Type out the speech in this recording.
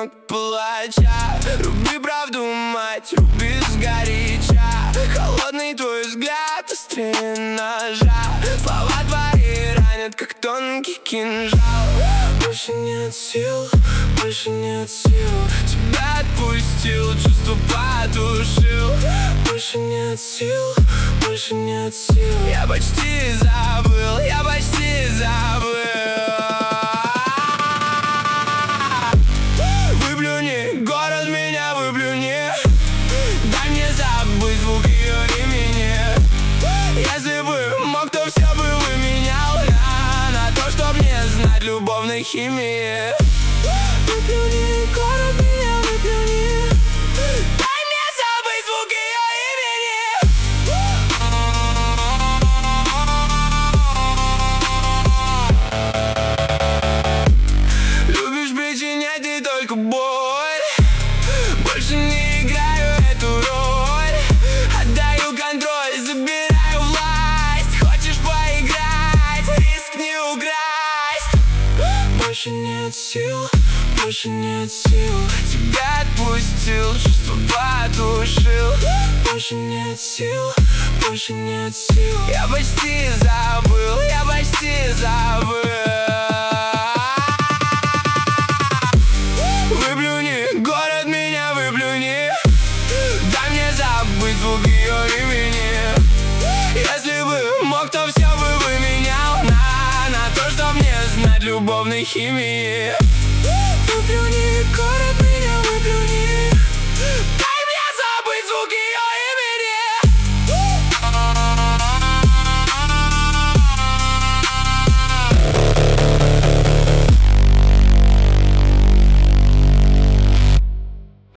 клинок палача. Руби правду, мать, руби сгоряча. Холодный твой взгляд, острее ножа. Слова твои ранят, как тонкий кинжал. Больше нет сил, больше нет сил. Тебя отпустил, чувство потушил. Больше нет сил, больше нет сил. Я почти забыл, я почти забыл. Выплюни, город меня выплюни. Дай мне забыть звук ее имени. Если бы мог, то все бы выменял на то, чтоб не знать любовной химии. Выплюни, город меня выплюни. Дай мне забыть звук ее имени. Любишь причинять и только боль. Больше не играю эту роль. Отдаю контроль, забираю власть. Хочешь поиграть, риск не украсть. Больше нет сил, больше нет сил. Тебя отпустил, чувство потушил. Больше нет сил, больше нет сил. Я почти забыл, я почти забыл. Выплюни, город меня выплюни. Дай мне забыть звук ее имени. Если бы мог, то все бы выменял на то, чтоб не знать любовной химии. Выплюни, город меня выплюни.